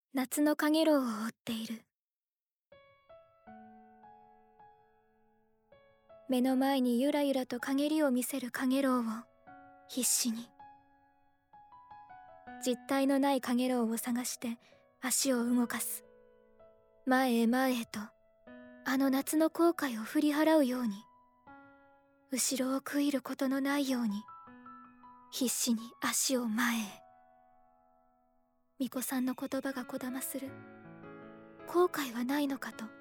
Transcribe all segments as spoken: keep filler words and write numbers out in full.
夏の陽炎を追っている。目の前にゆらゆらと陰りを見せる陽炎を必死に、実体のない陽炎を探して足を動かす。前へ前へとあの夏の後悔を振り払うように、後ろを悔いることのないように必死に足を前へ。巫女さんの言葉がこだまする。後悔はないのかと。ある。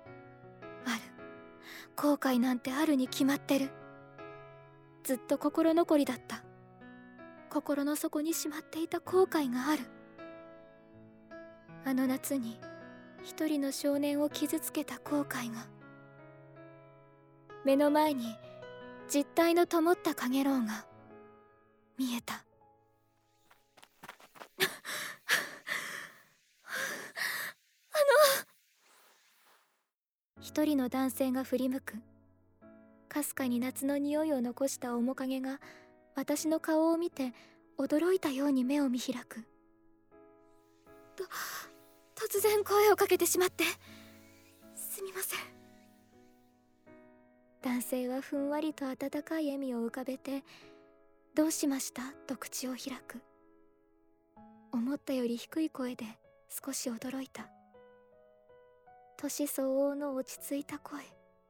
後悔なんてあるに決まってる。ずっと心残りだった。心の底にしまっていた後悔がある。あの夏に一人の少年を傷つけた後悔が。目の前に実体の灯った陽炎が見えた。一人の男性が振り向く。かすかに夏の匂いを残した面影が私の顔を見て驚いたように目を見開く。と突然声をかけてしまってすみません。男性はふんわりと温かい笑みを浮かべて「どうしました?」と口を開く。思ったより低い声で少し驚いた。年相応の落ち着いた声。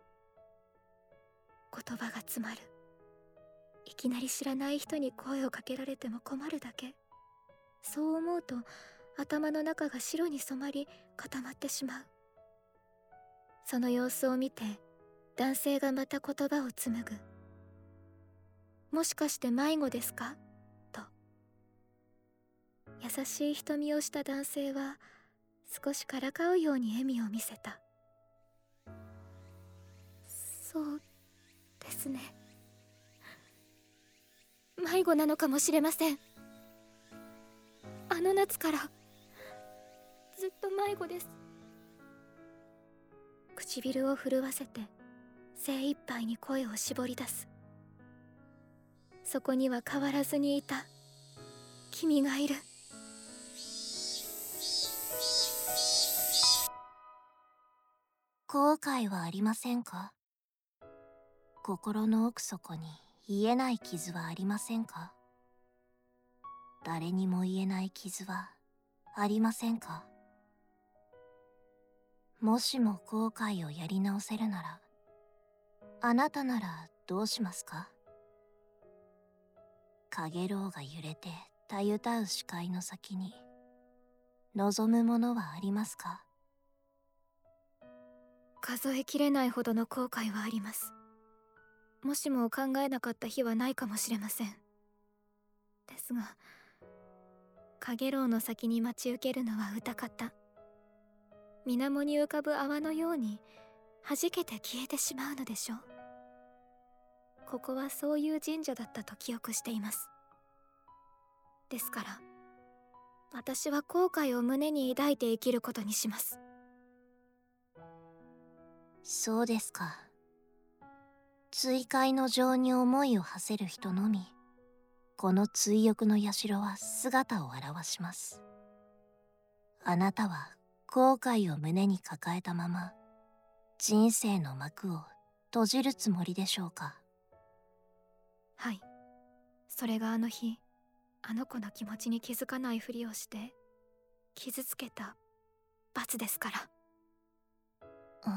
言葉が詰まる。いきなり知らない人に声をかけられても困るだけ。そう思うと頭の中が白に染まり固まってしまう。その様子を見て男性がまた言葉を紡ぐ。もしかして迷子ですかと。優しい瞳をした男性は少しからかうように笑みを見せた。そうですね。迷子なのかもしれません。あの夏からずっと迷子です。唇を震わせて精一杯に声を絞り出す。そこには変わらずにいた君がいる。 後悔はありませんか？心の奥底に癒えない傷はありませんか？誰にも言えない傷はありませんか？もしも後悔をやり直せるなら、あなたならどうしますか？陽炎が揺れてたゆたう視界の先に望むものはありますか？ 数えきれないほどの後悔はあります。もしも考えなかった日はないかもしれません。ですが陽炎の先に待ち受けるのは歌方。水面に浮かぶ泡のように弾けて消えてしまうのでしょう。ここはそういう神社だったと記憶しています。ですから私は後悔を胸に抱いて生きることにします。 そうですか。追悔の情に思いを馳せる人のみ、この追憶の社は姿を現します。あなたは後悔を胸に抱えたまま、人生の幕を閉じるつもりでしょうか？ はい。それがあの日、あの子の気持ちに気づかないふりをして傷つけた罰ですから。 うん。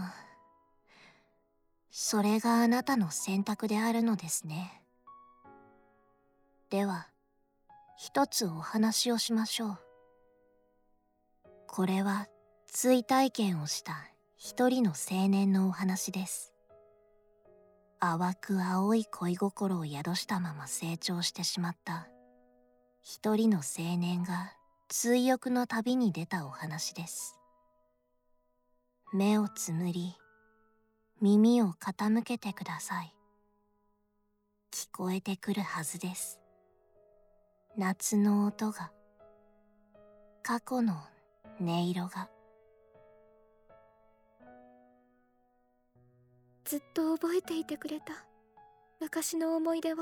それがあなたの選択であるのですね。では、一つお話をしましょう。これは追体験をした一人の青年のお話です。淡く青い恋心を宿したまま成長してしまった一人の青年が追憶の旅に出たお話です。目をつむり、耳を傾けてください。聞こえてくるはずです。夏の音が、過去の音色が。 ずっと覚えていてくれた昔の思い出を。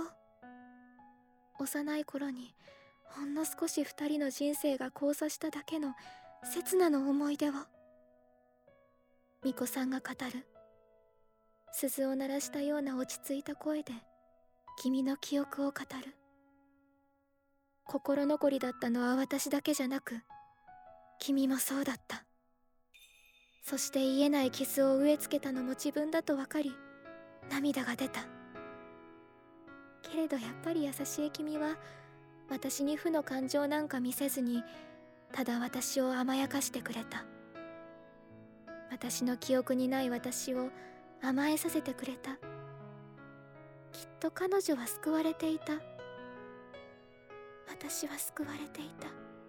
幼い頃にほんの少し二人の人生が交差しただけの刹那の思い出を。巫女さんが語る。鈴を鳴らしたような落ち着いた声で君の記憶を語る。心残りだったのは私だけじゃなく、君もそうだった。そして癒えない傷を植え付けたのも自分だと分かり、涙が出た。けれどやっぱり優しい君は私に負の感情なんか見せずに、ただ私を甘やかしてくれた。私の記憶にない私を甘えさせてくれた。きっと彼女は救われていた。私は救われていた。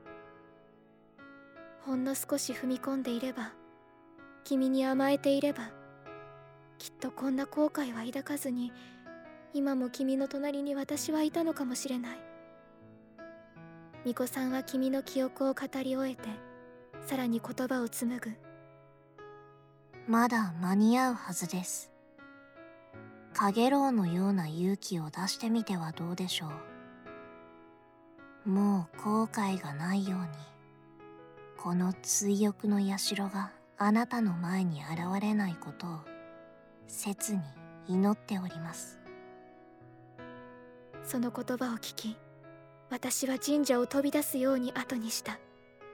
ほんの少し踏み込んでいれば、君に甘えていれば、きっとこんな後悔は抱かずに、今も君の隣に私はいたのかもしれない。巫女さんは君の記憶を語り終えて、さらに言葉を紡ぐ。 まだ間に合うはずです。カゲロウのような勇気を出してみてはどうでしょう。もう後悔がないように、この追憶の社があなたの前に現れないことを切に祈っております。 その言葉を聞き、私は神社を飛び出すように後にした。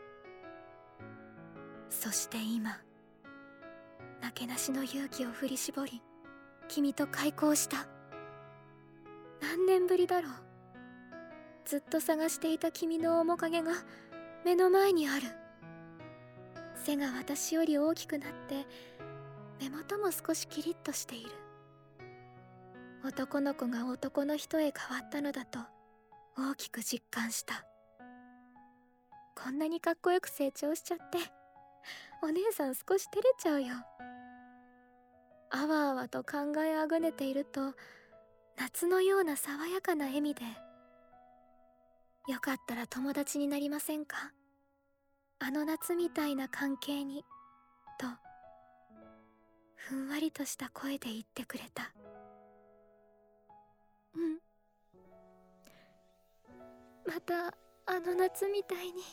そして今、なけなしの勇気を振り絞り、君と開口した。何年ぶりだろう。ずっと探していた君の面影が目の前にある。背が私より大きくなって、目元も少しキリッとしている。男の子が男の人へ変わったのだと大きく実感した。こんなにかっこよく成長しちゃって、お姉さん少し照れちゃうよ。あわあわと考えあぐねていると、夏のような爽やかな笑みで、よかったら友達になりませんか？あの夏みたいな関係に、と、ふんわりとした声で言ってくれた。うん。また、あの夏みたいに。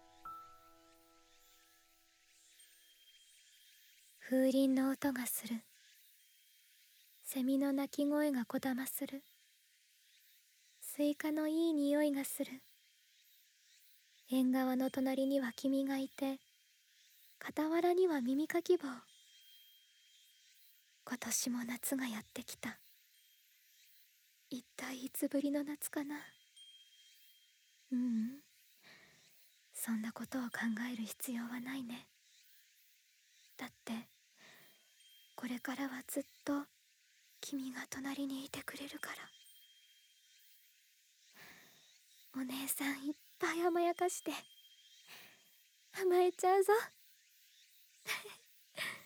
風鈴の音がする。セミの鳴き声がこだまする。スイカのいい匂いがする。縁側の隣には君がいて、傍らには耳かき棒。今年も夏がやってきた。一体いつぶりの夏かな。ううん、そんなことを考える必要はないね。だってこれからはずっと君が隣にいてくれるから。お姉さんいっぱい甘やかして甘えちゃうぞ。